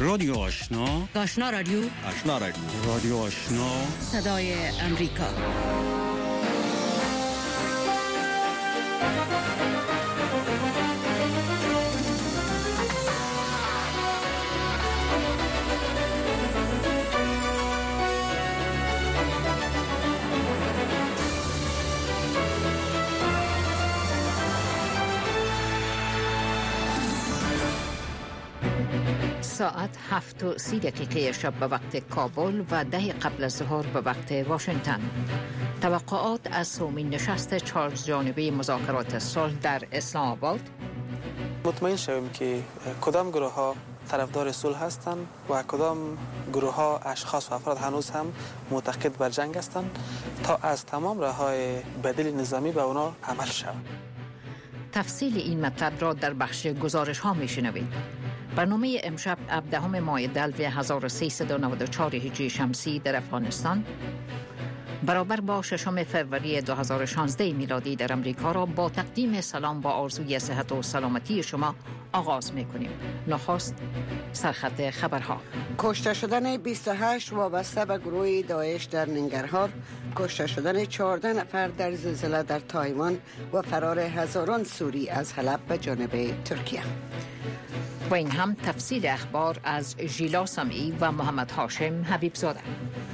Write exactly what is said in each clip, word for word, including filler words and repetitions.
رادیو آشنا، آشنا رادیو، آشنا رادیو، رادیو آشنا، صدای امریکا. ساعت هفت و سی دقیقه شب به وقت کابل و ده قبل از ظهر به وقت واشنگتن. توقعات از سومین نشست چهار جانبه مذاکرات صلح در اسلام آباد. مطمئن شویم که کدام گروه ها طرفدار صلح هستند و کدام گروه ها اشخاص و افراد هنوز هم معتقد بر جنگ هستند تا از تمام راه‌های بدیل نظامی به اونا عمل شود. تفصیل این مطلب را در بخش گزارش ها میشنوید. برنامه امشب هفدهم ماه دلو هزار و سیصد و نود و چهار هجری شمسی در افغانستان برابر با ششم فوریه دو هزار و شانزده میلادی در امریکا را با تقدیم سلام با آرزوی صحت و سلامتی شما آغاز می‌کنیم. نخست سرخط خبرها. کشته شدن بیست و هشت وابسته به گروه داعش در ننگرهار، کشته شدن چهارده نفر در زلزله در تایوان و فرار هزاران سوری از حلب به جانب ترکیه. و این هم تفصیل اخبار از ژیلا سمعی و محمد هاشم حبیب زاده.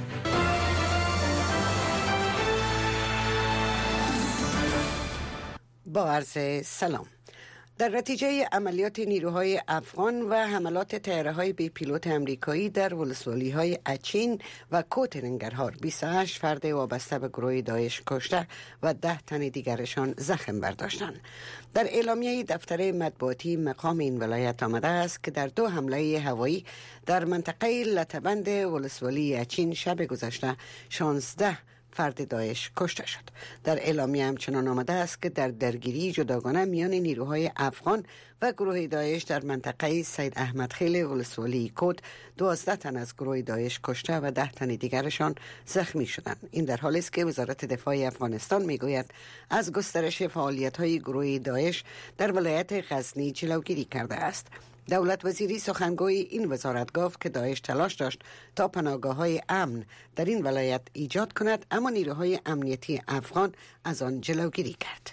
با عرض سلام. در نتیجه عملیات نیروهای افغان و حملات طیاره‌های بی پیلوت امریکایی در ولسوالی‌های اچین و کوت ننگرهار، بیست و هشت فرد وابسته به گروه داعش کشته و ده تن دیگرشان زخم برداشتند. در اعلامیه دفتر مطبوعاتی مقام این ولایت آمده است که در دو حمله هوایی در منطقه لطه‌بند ولسوالی اچین شب گذشته شانزده فرد داعش کشته شد. در اعلامیه همچنان آمده است که در درگیری جداگانه میان نیروهای افغان و گروه داعش در منطقه سید احمد خیل ولسوالی کوت دوازده تن از گروه داعش کشته و ده تن دیگرشان زخمی شدند. این در حالی است که وزارت دفاع افغانستان میگوید از گسترش فعالیت‌های گروه داعش در ولایت غزنی جلوگیری کرده است. دولت وزیری سخنگوی این وزارت گفت که داعش تلاش داشت تا پناهگاه‌های امن در این ولایت ایجاد کند، اما نیروهای امنیتی افغان از آن جلوگیری کرد.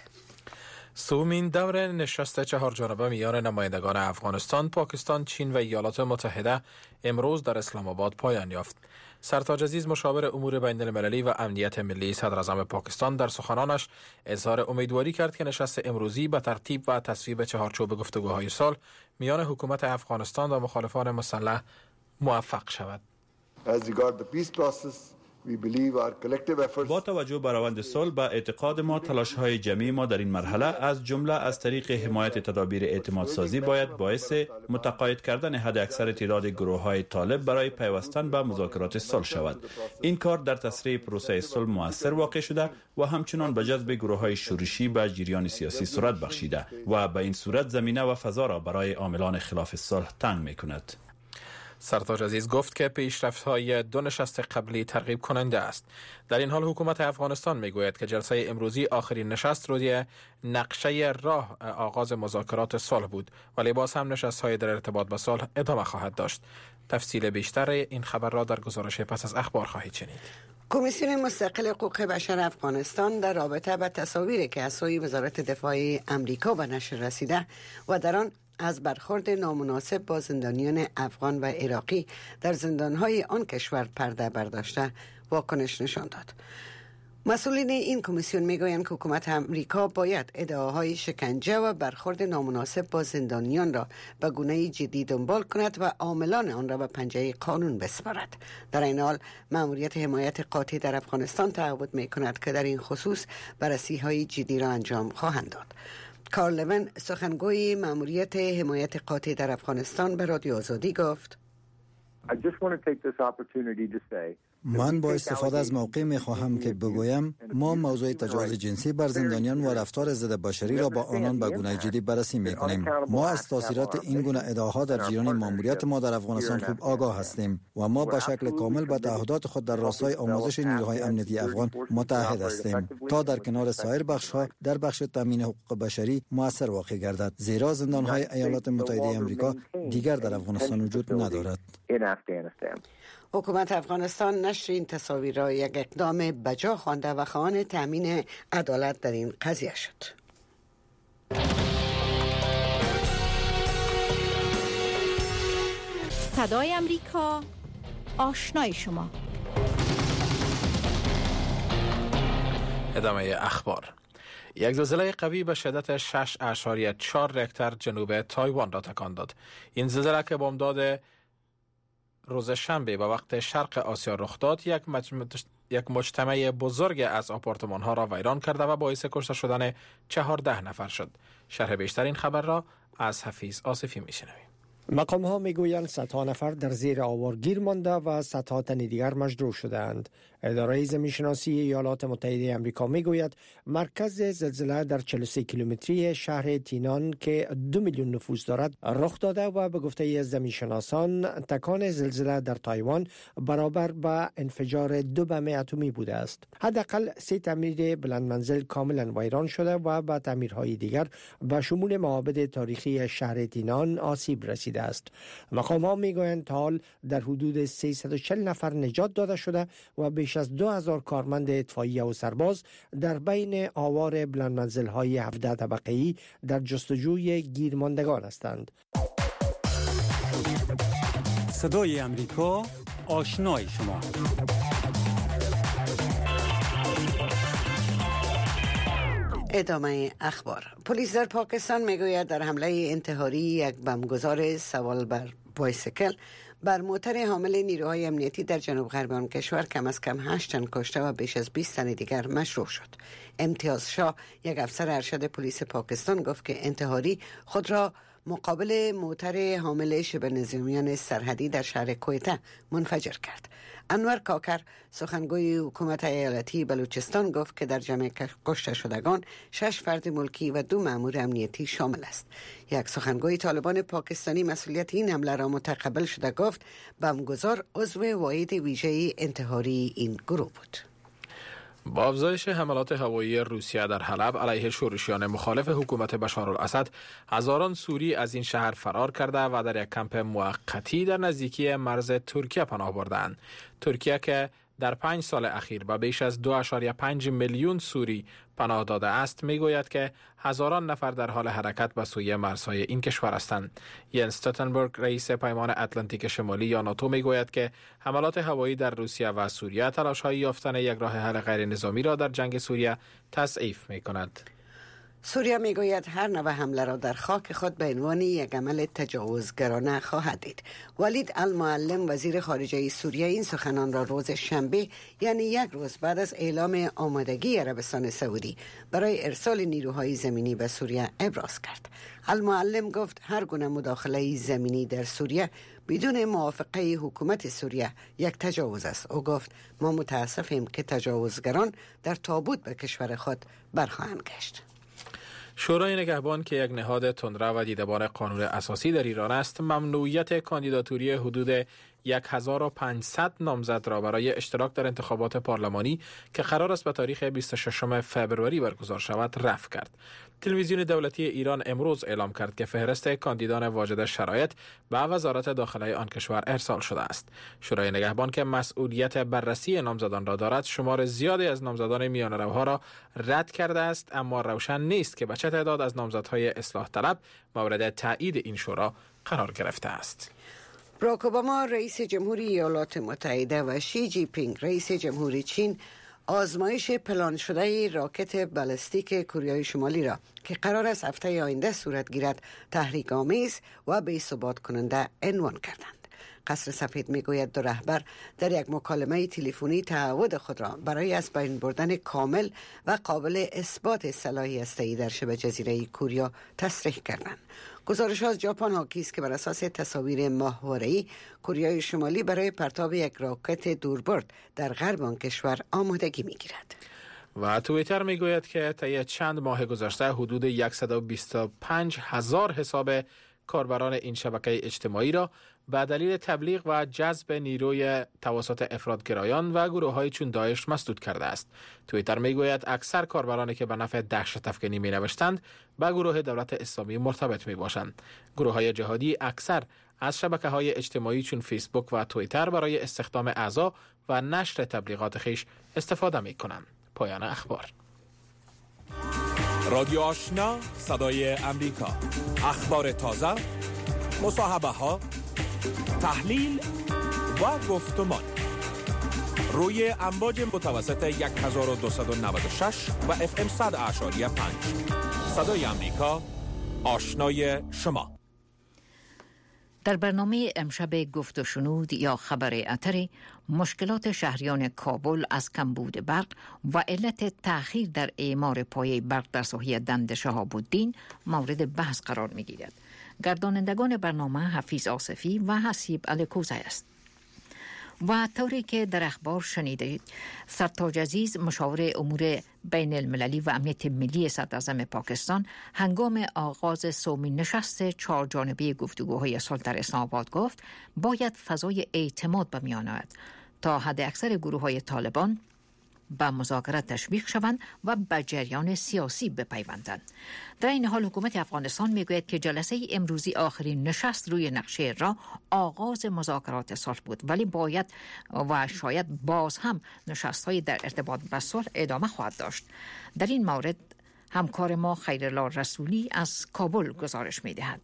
سومین دور نشست چهار جانبه میان نمایندگان افغانستان، پاکستان، چین و ایالات متحده امروز در اسلام آباد پایان یافت. سرتاج عزیز مشاور امور بین المللی و امنیت ملی صدر اعظم پاکستان در سخنانش اظهار امیدواری کرد که نشست امروزی به ترتیب و تصویب چهارچوب گفتگوهای صلح میان حکومت افغانستان و مخالفان مسلح موفق شود. As regard the peace process, we believe our collective efforts. با توجه به روند صلح به اعتقاد ما تلاش‌های جمعی ما در این مرحله از جمله از طریق حمایت تدابیر اعتماد سازی باید باعث متقاعد کردن حد اکثر تعداد گروه‌های طالب برای پیوستن به مذاکرات صلح شود. این کار در تسریع پروسه صلح مؤثر واقع شده و همچنان به جذب گروه‌های شورشی به جریان سیاسی صورت بخشیده و به این صورت زمینه و فضا را برای عاملان خلاف صلح تنگ می‌کند. سرتاج عزیز گفت که پیشرفت‌های دو نشست قبلی ترغیب کننده است. در این حال حکومت افغانستان میگوید که جلسه امروزی آخرین نشست روی نقشه راه آغاز مذاکرات صلح بود، ولی باز هم نشست‌های در ارتباط با صلح ادامه خواهد داشت. تفصیل بیشتر این خبر را در گزارش پس از اخبار خواهید شنید. کمیسیون مستقل حقوق بشر افغانستان در رابطه با تصاویری که از سوی وزارت دفاع امریکا به نشر رسیده و در آن از برخورد نامناسب با زندانیان افغان و عراقی در زندانهای آن کشور پرده برداشته واکنش نشان داد. مسئولین این کمیسیون میگویند که حکومت امریکا باید ادعاهای شکنجه و برخورد نامناسب با زندانیان را به گونه جدی دنبال کند و عاملان آن را به پنجه قانون بسپارد. در این حال مأموریت حمایت قاطع در افغانستان تعهد میکند که در این خصوص بررسی‌های جدی را انجام خواهند داد. کارل لون سخنگوی مأموریت حمایت قاطع در افغانستان به رادیو آزادی گفت: من با استفاده از موقع می خواهم که بگویم ما موضوع تجاوز جنسی بر زندانیان و رفتار ضد بشری را با آنان به گونه جدی بررسی می کنیم. ما از تاثیرات این گونه ادعاها در جریان ماموریت ما در افغانستان خوب آگاه هستیم و ما به شکل کامل به تعهدات خود در راستای آموزش نیروهای امنیتی افغان متعهد هستیم تا در کنار سایر بخش‌ها در بخش تامین حقوق بشری مؤثر واقع گردد، زیرا زندان‌های ایالات متحده آمریکا دیگر در افغانستان وجود ندارد. حکومت افغانستان نشر این تصاویر را یک اقدام بجا خوانده و خواهان تامین عدالت در این قضیه شد. صدای امریکا، آشنای شما. ادامه اخبار. یک زلزله قوی به شدت شش اعشاریه چهار ریکتر جنوب تایوان را تکان داد. این زلزله که بامداد روز شنبه به وقت شرق آسیا رخ داد، یک مجموعه یک مجتمع بزرگ از آپارتمان ها را ویران کرده و باعث کشته شدن چهارده نفر شد. شرح بیشتر این خبر را از حفیظ آصفی میشنویم. مقام ها میگویند صدها نفر در زیر آوار گیر مانده و صدها تن دیگر مجروح شدند. اداره زمین شناسی ایالات متحده آمریکا میگوید مرکز زلزله در چهل و سه کیلومتری شهر تینان که دو میلیون نفوس دارد رخ داده و به گفته زمین شناسان تکان زلزله در تایوان برابر با انفجار دو بم اتمی بوده است. حداقل سه تعمیر بلند منزل کاملا ویران شده و با تعمیرهای دیگر به شمول معابد تاریخی شهر تینان آسیب رسیده است. مقام ها میگویند تا حال در حدود سیصد و چهل نفر نجات داده شده و بیش از دو هزار کارمند اطفائیه و سرباز در بین آوار بلند منزل های هفده طبقه‌ای در جستجوی گیرماندگان هستند. صدای امریکا، آشنای شما. ادامه اخبار. پلیس در پاکستان میگوید در حمله انتحاری یک بمبگذار سوار بر بایسیکل بر موتر حامل نیروهای امنیتی در جنوب غرب آن کشور کم از کم هشت تن کشته و بیش از بیست تن دیگر مجروح شد. امتیاز شاه، یک افسر ارشد پلیس پاکستان، گفت که انتحاری خود را مقابل موتر حامل شبه نظامیان سرحدی در شهر کویته منفجر کرد. انور کاکر، سخنگوی حکومت ایالتی بلوچستان، گفت که در جمع کشته شدگان شش فرد ملکی و دو مأمور امنیتی شامل است. یک سخنگوی طالبان پاکستانی مسئولیت این حمله را متقبل شده گفت بمبگذار عضو واحد ویژه انتحاری این گروه بود. با افزایش حملات هوایی روسیه در حلب علیه شورشیان مخالف حکومت بشارالاسد، هزاران سوری از این شهر فرار کرده و در یک کمپ موقتی در نزدیکی مرز ترکیه پناه بردند. ترکیه که در پنج سال اخیر به بیش از دو ممیز پنج میلیون سوری پناه داده است، میگوید که هزاران نفر در حال حرکت به سوی مرزهای این کشور هستند. ینس استولتنبرگ، رئیس پیمان اتلانتیک شمالی یا ناتو، میگوید که حملات هوایی در روسیه و سوریه تلاش‌های یافتن یک راه حل غیر نظامی را در جنگ سوریه تضعیف می‌کند. سوریه میگوید هر نوع حمله را در خاک خود به عنوان یک عمل تجاوزگرانه خواهد دید. ولید المعلم، وزیر خارجه سوریه، این سخنان را روز شنبه، یعنی یک روز بعد از اعلام آمادگی عربستان سعودی برای ارسال نیروهای زمینی به سوریه، ابراز کرد. المعلم گفت هر گونه مداخله زمینی در سوریه بدون موافقه حکومت سوریه یک تجاوز است. او گفت ما متاسفیم که تجاوزگران در تابوت به کشور خود برخواهند گشت. شورای نگهبان که یک نهاد تندرو و دیدبان قانون اساسی در ایران است، ممنوعیت کاندیداتوری حدود هزار و پانصد نامزد را برای اشتراک در انتخابات پارلمانی که قرار است به تاریخ بیست و ششم فوریه برگزار شود رفع کرد. تلویزیون دولتی ایران امروز اعلام کرد که فهرست کاندیدان واجد شرایط به وزارت داخله آن کشور ارسال شده است. شورای نگهبان که مسئولیت بررسی نامزدان را دارد، شمار زیادی از نامزدان میانه‌روها را رد کرده است، اما روشن نیست که به چه تعداد از نامزدهای اصلاح طلب مورد تایید این شورا قرار گرفته است. باراک اوباما، رئیس جمهوری ایالات متحده، و شی جی پینگ، رئیس جمهوری چین، آزمایش پلان شده راکت بالستیک کره شمالی را که قرار است هفته آینده صورت گیرد تحریک آمیز و بی‌ثبات کننده عنوان کردند. قصر سفید میگوید دو رهبر در یک مکالمه تلفنی تعهد خود را برای از بین بردن کامل و قابل اثبات سلاح هسته‌ای در شبه جزیره کوریا تصریح کردند. گزارش از ژاپن حاکی است که بر اساس تصاویر ماهواره‌ای کره شمالی برای پرتاب یک راکت دوربرد در غرب آن کشور آمادگی می‌گیرد. و توییتر میگوید که طی چند ماه گذشته حدود صد و بیست و پنج هزار حساب کاربران این شبکه اجتماعی را به دلیل تبلیغ و جذب نیروی توسط افراطگرایان و گروه‌های چون داعش مسدود کرده است. توییتر میگوید اکثر کاربرانی که به نفع دهشت افکنی می نوشتند به گروه دولت اسلامی مرتبط می باشند. گروه‌های جهادی اکثر از شبکه‌های اجتماعی چون فیسبوک و توییتر برای استخدام اعضا و نشر تبلیغات خیش استفاده می کنند. پایان اخبار. رادیو آشنا، صدای امریکا. اخبار تازه، مصاحبه ها، تحلیل و گفتمان روی امواج متوسط هزار و دویست و نود و شش و اف ام صد اعشاری پنج. صدای امریکا، آشنای شما. در برنامه امشب گفت و شنود یا خبر اتری، مشکلات شهریان کابل از کمبود برق و علت تأخیر در اعمار پایه برق در ساحه دند شهاب الدین مورد بحث قرار می گیرد. گردانندگان برنامه حفیظ آصفی و حسیب الکوزی است. و طوری که در اخبار شنیدید، سرتاج عزیز مشاور امور بین المللی و امنیت ملی صدراعظم پاکستان هنگام آغاز سومین نشست چهار جانبه گفتگوهای صلح در اسلام آباد گفت باید فضای اعتماد به میان آید تا حد اکثر گروه‌های طالبان به مذاکرات تشویق شوند و به جریان سیاسی بپیوندند. در این حال حکومت افغانستان میگوید که جلسه امروزی آخرین نشست روی نقشه راه آغاز مذاکرات صلح بود، ولی باید و شاید باز هم نشست‌های در ارتباط با صلح ادامه خواهد داشت. در این مورد همکار ما خیرالله رسولی از کابل گزارش می‌دهد.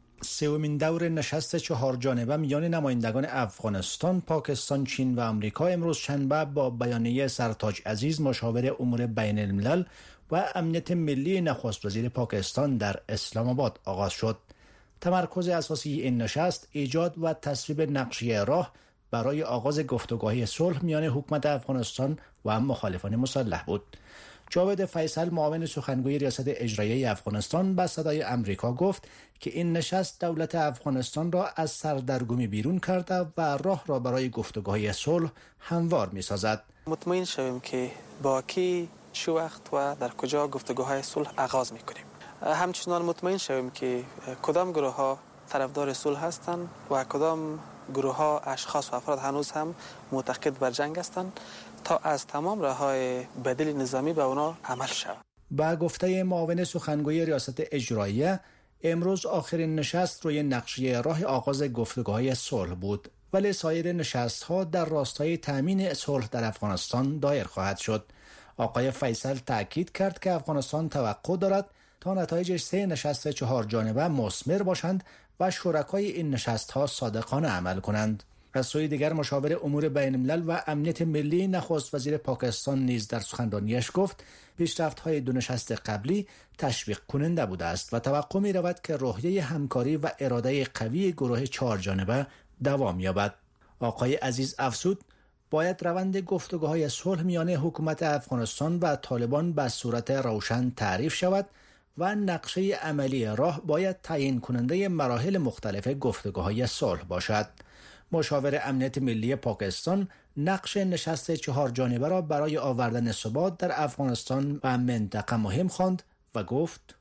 سومین دور نشست چهار جانبه میان نمایندگان افغانستان، پاکستان، چین و آمریکا امروز شنبه با بیانیه سرتاج عزیز مشاور امور بین الملل و امنیت ملی نخست وزیر پاکستان در اسلام آباد آغاز شد. تمرکز اساسی این نشست ایجاد و تصویب نقشه راه برای آغاز گفتگوهای صلح میان حکومت افغانستان و مخالفان مسلح بود. جاوید فیصل معاون سخنگوی ریاست اجرایی افغانستان به صدای امریکا گفت که این نشست دولت افغانستان را از سردرگمی بیرون کرده و راه را برای گفتگوهای صلح هموار می‌سازد. مطمئن شویم که با کی، چه وقت و در کجا گفتگوهای صلح آغاز می‌کنیم. همچنان مطمئن شویم که کدام گروه‌ها طرفدار صلح هستند و کدام گروه‌ها اشخاص و افراد هنوز هم معتقد بر جنگ هستند تا از تمام راه‌های بدیل نظامی به اونا عمل شود. با گفته معاون سخنگوی ریاست اجراییه، امروز آخرین نشست روی نقشه راه آغاز گفتگوهای صلح بود، ولی سایر نشست‌ها در راستای تامین صلح در افغانستان دایر خواهد شد. آقای فیصل تاکید کرد که افغانستان توقع دارد تا نتایج سه نشست چهار جانبه مثمر باشند و شرکای این نشست‌ها صادقانه عمل کنند. از سوی دیگر مشاور امور بین الملل و امنیت ملی نخست وزیر پاکستان نیز در سخنرانیش گفت پیشرفت‌های دو نشست قبلی تشویق کننده بوده است و توقع می‌رود که روحیه همکاری و اراده قوی گروه چهار جانبه دوام یابد. آقای عزیز افزود باید روند گفتگوهای صلح میان حکومت افغانستان و طالبان به صورت روشن تعریف شود و نقشه عملی راه باید تعیین کننده مراحل مختلف گفتگوهای صلح باشد. مشاور امنیت ملی پاکستان نقش نشست چهار جانبه را برای آوردن ثبات در افغانستان و منطقه مهم خواند و گفت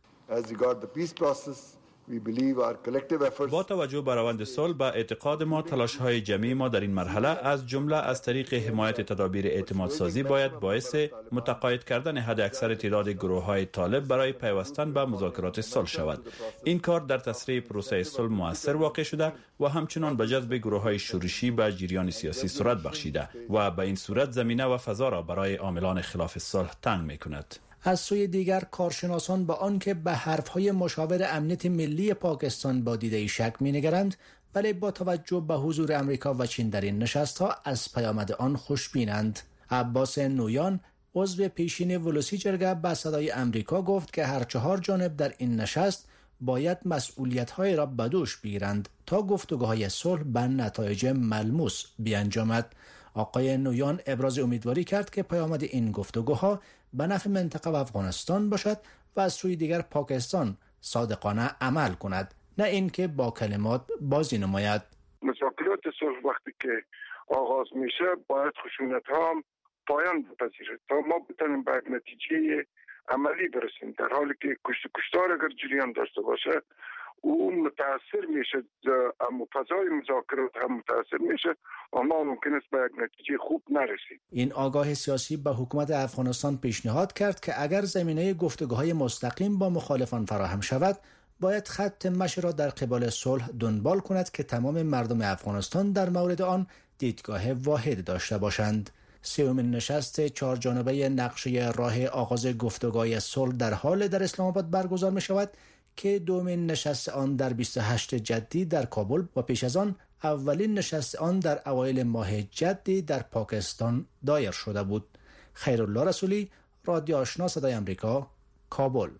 با توجه به روند صلح به اعتقاد ما تلاش‌های جمعی ما در این مرحله از جمله از طریق حمایت تدابیر اعتماد سازی باید باعث متقاعد کردن حد اکثر تعداد گروه‌های طالب برای پیوستن به مذاکرات صلح شود. این کار در تسریع پروسه صلح مؤثر واقع شده و همچنان به جذب گروه‌های شورشی به جریان سیاسی صورت بخشیده و به این صورت زمینه و فضا را برای عاملان خلاف صلح تنگ می‌کند. از سوی دیگر کارشناسان با آنکه به حرفهای مشاور امنیت ملی پاکستان با دیده شک می‌نگرند، ولی با توجه به حضور امریکا و چین در این نشست‌ها از پیامد آن خوشبینند. عباس نویان عضو پیشین ولوسی جرگه به صدای امریکا گفت که هر چهار جانب در این نشست باید مسئولیت‌های را به دوش بگیرند تا گفتگوهای صلح به نتایج ملموس بیانجامد. آقای نویان ابراز امیدواری کرد که پیامد این گفتگوها به نفع منطقه و افغانستان باشد و از سوی دیگر پاکستان صادقانه عمل کند، نه اینکه با کلمات بازی نماید. مذاکرات صلح وقتی که آغاز میشه باید خشونت ها هم پایان بپذیره تا ما بتونیم به نتیجه عملی برسیم. در حالی که کشت کشتار اگر جریان داشته باشه او متاثر میشه، اما فضای مذاکرات هم متاثر میشه و ما ممکن است به یک نتیجه خوب نرسیم. این آگاه سیاسی به حکومت افغانستان پیشنهاد کرد که اگر زمینه گفتگوهای مستقیم با مخالفان فراهم شود باید خط مشی را در قبال صلح دنبال کند که تمام مردم افغانستان در مورد آن دیدگاه واحد داشته باشند. سومین نشست چهار جانبه نقشه راه آغاز گفتگوهای صلح در حال در اسلام آباد برگزار می شود که دومین نشست آن در بیست و هشتم جدی در کابل و پیش از آن اولین نشست آن در اوایل ماه جدی در پاکستان دایر شده بود. خیرالله رسولی، رادیو آشنا صدای امریکا، کابل.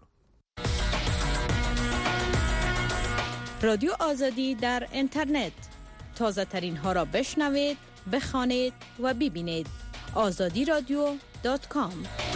رادیو آزادی در اینترنت، تازه ترین ها را بشنوید، بخوانید و ببینید. آزادی رادیو دات کام.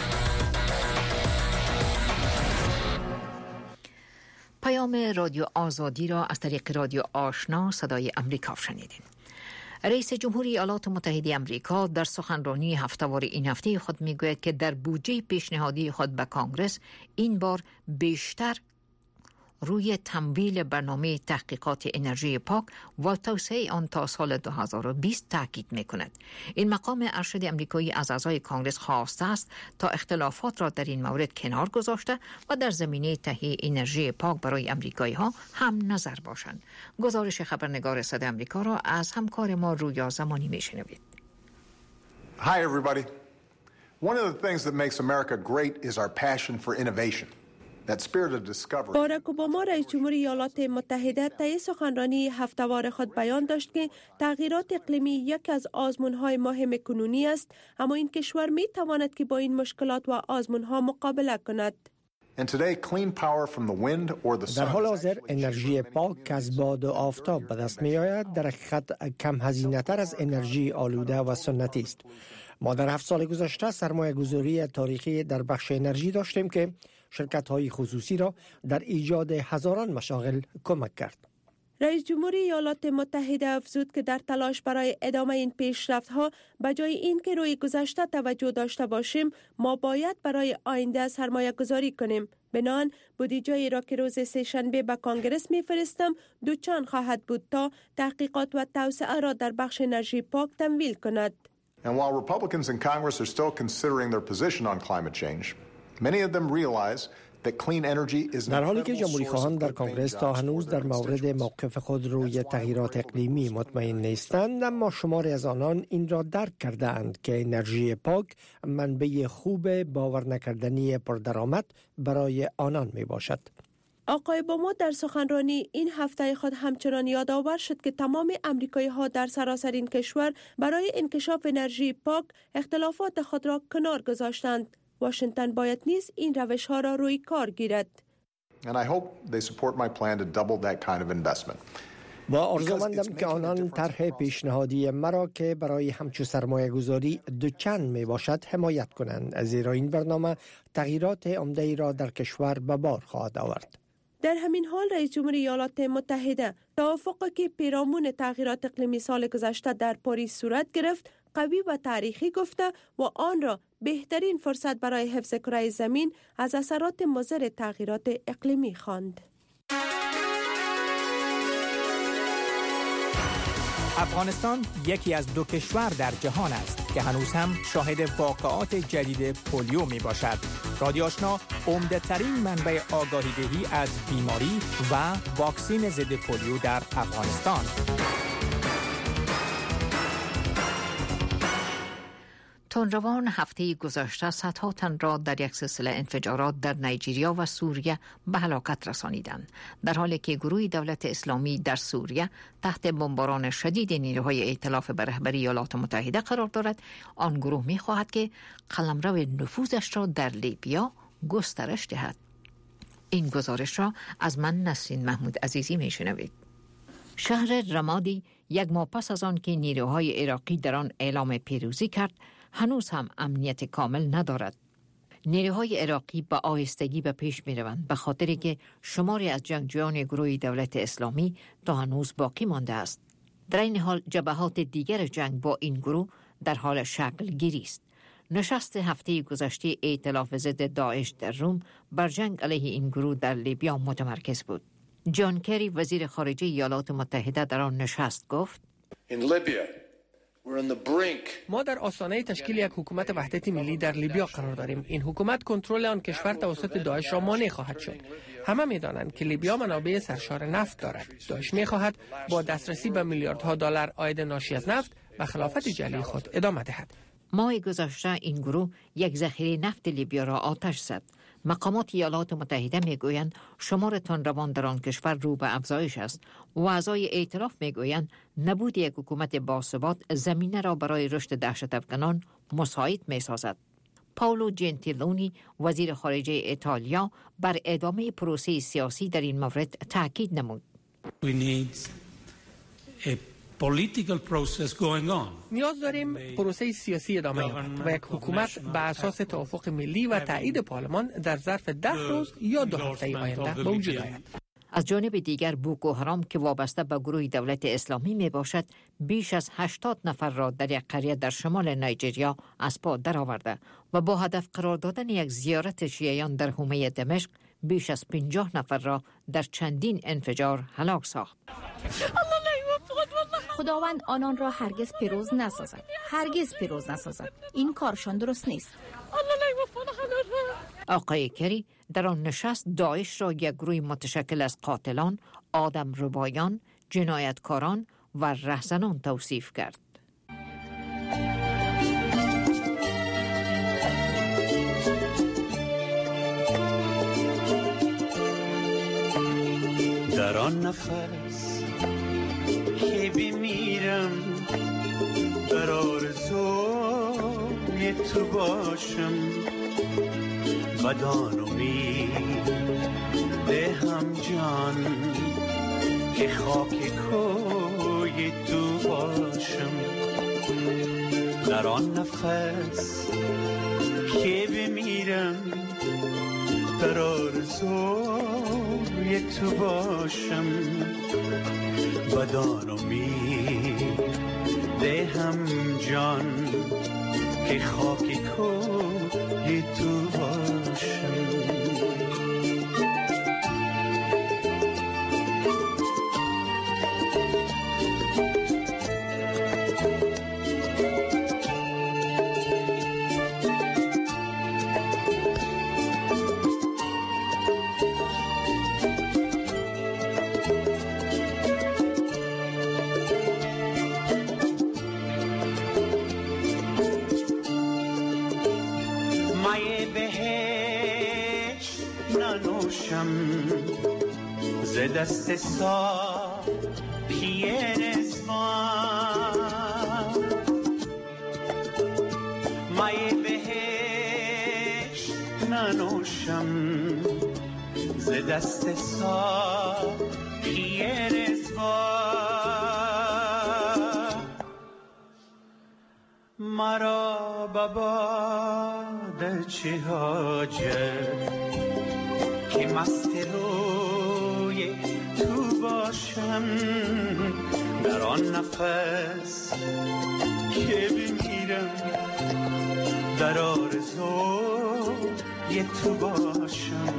پیام رادیو آزادی را از طریق رادیو آشنا صدای امریکا شنیدین. رئیس جمهوری ایالات متحده آمریکا در سخنرانی هفته‌وار این هفته خود میگوید که در بودجه پیشنهادی خود به کانگرس این بار بیشتر روی تمویل برنامه تحقیقات انرژی پاک و توسعه آن تا سال دو هزار و بیست تاکید می‌کند. این مقام ارشد آمریکایی از اعضای کانگرس خواسته است تا اختلافات را در این مورد کنار گذاشته و در زمینه تهیه انرژی پاک برای آمریکایی‌ها هم نظر باشند. گزارش خبرنگار صدای آمریکا را از همکار ما رویا زمانی می‌شنوید. Hi everybody. One of the things that makes America great is our passion for innovation. باراک اوباما رئیس جمهوری ایالات متحده طی سخنرانی هفته‌وار خود بیان داشت که تغییرات اقلیمی یکی از آزمون‌های مهم کنونی است، اما این کشور می تواند که با این مشکلات و آزمون‌ها مقابله کند. در حال حاضر انرژی پاک از باد و آفتاب به دست می آید در حقیقت کم هزینه تر از انرژی آلوده و سنتی است. ما در هفت سال گذشته سرمایه گذاری تاریخی در بخش انرژی داشتیم که شرکت‌های خصوصی را در ایجاد هزاران مشاغل کمک کرد. رئیس جمهوری ایالات متحده افزود که در تلاش برای ادامه این پیشرفت‌ها به جای این که روی گذشته توجه داشته باشیم، ما باید برای آینده سرمایه گذاری کنیم. بنابراین بودجه را که روز سه‌شنبه به کانگرس می‌فرستم دوچند خواهد بود تا تحقیقات و توسعه را در بخش انرژی پاک تمویل کند. And while Republicans in Congress are still considering their position on climate change, many of them realize that clean energy is در حالی که جمهوری خواهان در کانگرس تا هنوز در مورد موقف خود روی تغییرات اقلیمی مطمئن نیستند، اما شماری از آنان این را درک کرده‌اند که انرژی پاک منبع خوب باور نکردنی پردرآمد برای آنان می باشد. آقای اوباما در سخنرانی این هفته خود همچنان یادآور شد که تمام امریکایی‌ها در سراسر این کشور برای انکشاف انرژی پاک اختلافات خود را کنار گذاشتند. واشنگتن باید نیز این روش‌ها را روی کار گیرد. And I hope they support my plan to double that kind of investment. و آرزومندم که آنان طرح پیشنهادی مرا که برای همچو سرمایه گذاری دوچند می باشد حمایت کنند، زیرا این برنامه تغییرات عمده‌ای را در کشور به بار خواهد آورد. در همین حال رئیس جمهوری ایالات متحده توافقی که پیرامون تغییرات اقلیمی سال گذشته در پاریس صورت گرفت قوی و تاریخی گفته و آن را بهترین فرصت برای حفظ کره زمین از اثرات مضر تغییرات اقلیمی خواند. افغانستان یکی از دو کشور در جهان است که هنوز هم شاهد واقعات جدید پولیو می باشد. رادیو آشنا عمده ترین منبع آگاهی دهی از بیماری و واکسین ضد پولیو در افغانستان. تندروان هفته گذشته صدها تن را در یک سلسله انفجارات در نایجریا و سوریه به هلاکت رسانیدند، در حالی که گروه دولت اسلامی در سوریه تحت بمباران شدید نیروهای ائتلاف به رهبری ایالات متحده قرار دارد. آن گروه می‌خواهد که قلمرو نفوذش را در لیبیا گسترش دهد. این گزارش را از من نسرین محمود عزیزی می‌شنوید. شهر رمادی یک ماه پس از آن که نیروهای عراقی در آن اعلام پیروزی کرد، هنوز هم امنیت کامل ندارد. نیروهای عراقی با آهستگی به پیش می روند به خاطر که شماری از جنگجویان گروه دولت اسلامی تا هنوز باقی مانده است. در این حال جبهات دیگر جنگ با این گروه در حال شکل گیری است. نشست هفته گذشته ائتلاف ضد داعش در روم بر جنگ علیه این گروه در لیبیا متمرکز بود. جان کری وزیر خارجه ایالات متحده در آن نشست گفت: ما در آستانه تشکیل یک حکومت وحدت ملی در لیبیا قرار داریم. این حکومت کنترل آن کشور توسط داعش را مانع خواهد شد. همه می‌دانند که لیبیا منابع سرشار نفت دارد. داعش می‌خواهد با دسترسی به میلیاردها دلار عاید ناشی از نفت به خلافت جعلی خود ادامه دهد. ماه گذشته این گروه یک ذخیره نفت لیبیا را آتش زد. مقامات ایالات متحده میگویند شمار تندروان در آن کشور رو به افزایش است و اعضای ائتلاف میگویند نبود یک حکومت باثبات زمینه را برای رشد دهشت افکنان مساعد میسازد. پاولو جنتیلونی وزیر خارجه ایتالیا بر ادامه پروسه سیاسی در این مورد تاکید نمود. We need a political process going on. نیاز داریم پروسه سیاسی ادامه یابد و یک حکومت به اساس توافق ملی و تایید پارلمان در ظرف ده روز یا دو هفته آینده به وجود آید. از جانب دیگر بوکو حرام که وابسته به گروه دولت اسلامی می باشد بیش از هشتاد نفر را در یک قریه در شمال نایجریا از پا درآورده و با هدف قرار دادن یک زیارت شیعیان در حومه دمشق بیش از پنجاه نفر را در چندین انفجار هلاک ساخت. خداوند آنان را هرگز پیروز نسازد. هرگز پیروز نسازد. این کارشان درست نیست. آقای کری در آن نشست داعش را یک گروه متشکل از قاتلان، آدم ربایان، جنایتکاران و رهزنان توصیف کرد. در آن نفس که بمیرم در آرزوی تو باشم بدان امید دهم جان که خاک کوی تو باشم در آن نفس که بمیرم در آرزوی تو باشم بدان امید دهم جان که خاک کوی تو باشم ز دست صافی رضوان مای بهشت ننوشم ز دست صافی رضوان مرا بباد چه حاجت که مست روی تو باشم در آن نفس که بمیرم در آرزوی تو باشم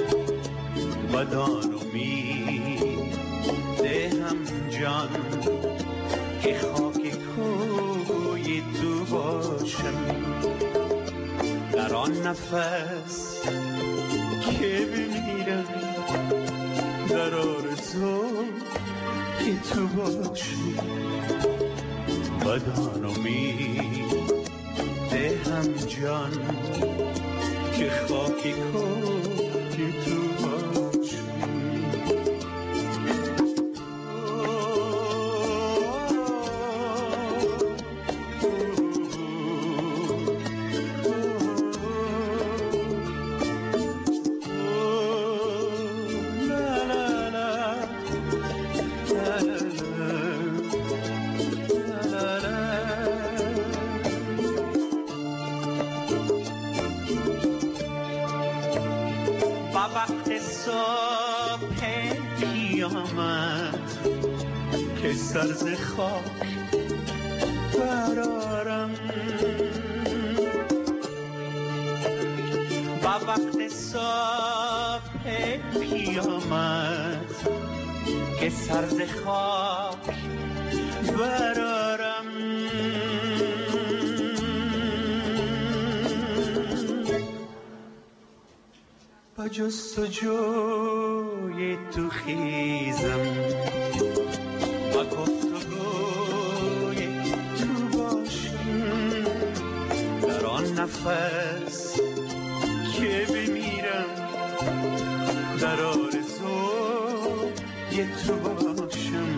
بدان امید دهم جان که خاک کوی تو باشم در آن نفس که بمیرم در آرزو که تو باشی بدان امید دهم جان که خاکی کوی تو باشی قیامت که سر ز خاک برارم با وقت صبح قیامت که سر ز خاک برارم با جستجوی تو خیزم با گفتگوی تو باشم در آن نفس که بمیرم در آرزوی تو باشم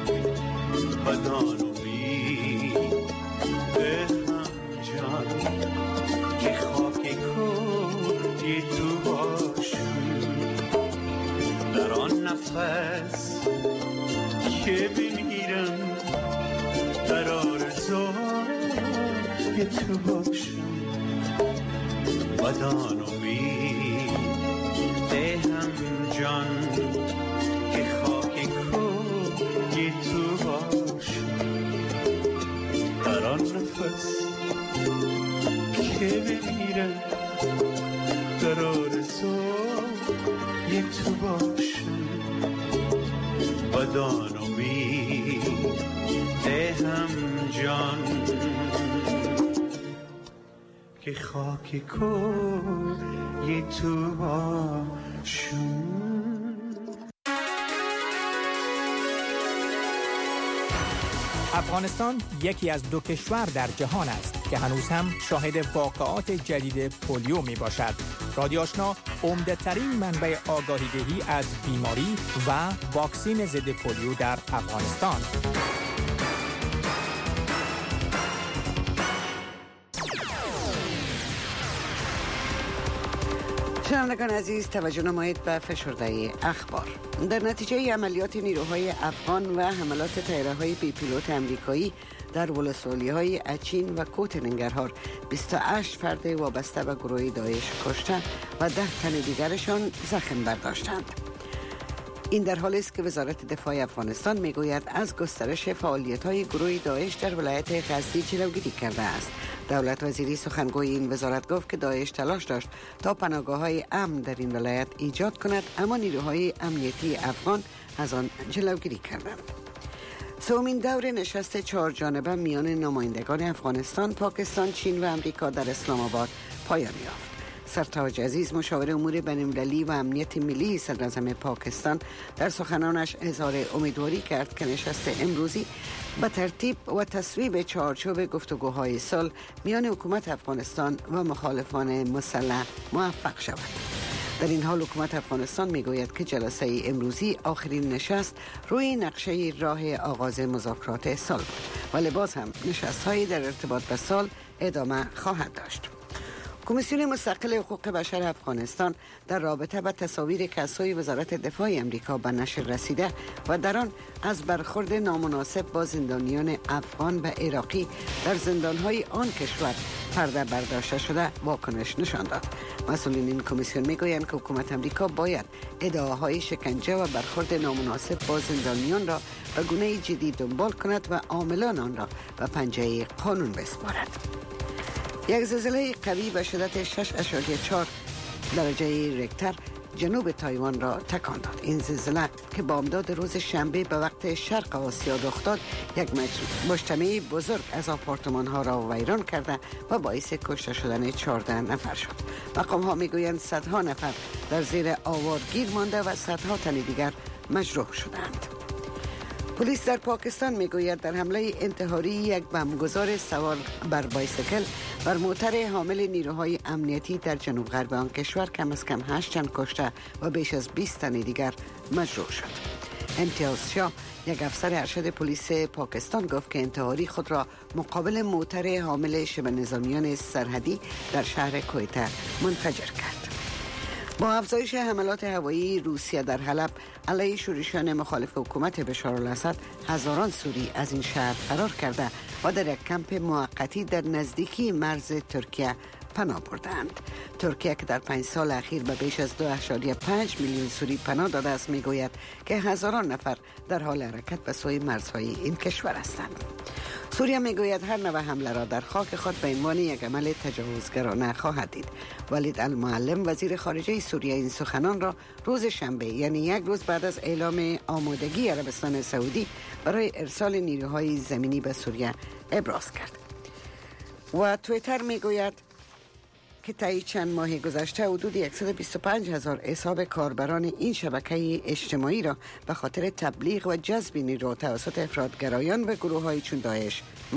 بدان امید به هم جان که خاک کوی تو باشم در آن نفس که بمیرم در آرزوی تو باشم بدان امید به هم جان که خاک کوی تو باشم در آن نفس که بمیرم در آرزوی تو باشم بدان امید به هم جان که خاک کوی تو باشم. افغانستان یکی از دو کشور در جهان است که هنوز هم شاهد واقعات جدید پولیو می باشد. رادیو آشنا عمده ترین منبع آگاهی دهی از بیماری و واکسین ضد پولیو در افغانستان. شنوندگان عزیز، توجه نمایید به فشرده اخبار. در نتیجه عملیات نیروهای افغان و حملات طیاره‌های بی پیلوت امریکایی در ولسوالی‌های اچین و کوت ننگرهار بیست و هشت فرد وابسته به گروه داعش کشته و ده تن دیگرشان زخم برداشتند. این در حالی است که وزارت دفاع افغانستان میگوید از گسترش فعالیت‌های گروه داعش در ولایت غزنی جلوگیری کرده است. دولت وزیری سخنگوی این وزارت گفت که داعش تلاش داشت تا پناهگاه‌های امن در این ولایت ایجاد کند، اما نیروهای امنیتی افغان از آن جلوگیری کردند. سومین دور نشست چهار جانبه میان نمایندگان افغانستان، پاکستان، چین و امریکا در اسلام آباد پایان یافت. سرتاج عزیز، مشاور امور بین‌المللی و امنیت ملی صدراعظم پاکستان، در سخنانش اظهار امیدواری کرد که نشست امروزی به ترتیب و تصویب چارچوب گفتگوهای صلح میان حکومت افغانستان و مخالفان مسلح موفق شود. در این حال حکومت افغانستان میگوید که جلسه امروزی آخرین نشست روی نقشه راه آغاز مذاکرات صلح بود، ولی باز هم نشست‌هایی در ارتباط به صلح ادامه خواهد داشت. کمیسیون مستقل حقوق بشر افغانستان در رابطه با تصاویر کسای وزارت دفاع امریکا به نشر رسیده و در آن از برخورد نامناسب با زندانیان افغان و عراقی در زندانهای آن کشور پرده برداشته شده واکنش نشان داد. مسئولین این کمیسیون میگویند که حکومت امریکا باید ادعاهای شکنجه و برخورد نامناسب با زندانیان را به گونه جدی دنبال کند و عاملان آن را به پنجه قانون بسپارد. یک زلزله قوی به شدت شش اشاریه چهار درجه ریکتر جنوب تایوان را تکان داد. این زلزله که بامداد روز شنبه به وقت شرق آسیا رخ داد، یک مجتمع بزرگ از آپارتمان ها را ویران کرده و باعث کشته شدن چهارده نفر شد. مقام ها میگویند صدها نفر در زیر آوار گیر مانده و صدها تن دیگر مجروح شدند. پلیس در پاکستان میگوید در حمله انتحاری یک بمبگذار سوار بر بایسیکل بر موتر حامل نیروهای امنیتی در جنوب غرب آن کشور کم از کم هشت تن کشته و بیش از بیست تن دیگر مجروح شد. امتیاز شاه، یک افسر ارشد پلیس پاکستان، گفت که انتحاری خود را مقابل موتر حامل شبه نظامیان سرحدی در شهر کویته منفجر کرد. با افزایش حملات هوایی روسیه در حلب علیه شورشیان مخالف حکومت بشار الاسد، هزاران سوری از این شهر فرار کرده و در یک کمپ موقتی در نزدیکی مرز ترکیه پناه بردند. ترکیه که در پنج سال اخیر به بیش از دو اشاریه پنج میلیون سوری پناه داده است میگوید که هزاران نفر در حال حرکت به سوی مرزهای این کشور هستند. سوریه میگوید هر نوع حمله را در خاک خود به عنوان یک عمل تجاوزگرانه خواهد دید. ولید المعلم وزیر خارجه سوریه این سخنان را روز شنبه، یعنی یک روز بعد از اعلام آمادگی عربستان سعودی برای ارسال نیروهای زمینی به سوریه ابراز کرد. و تویتر میگوید که طی چند ماه گذشته حدود صد و بیست و پنج هزار حساب کاربران این شبکه اجتماعی را به خاطر تبلیغ و جذب نیرو توسط افرادگرایان و گروه‌های چون داعش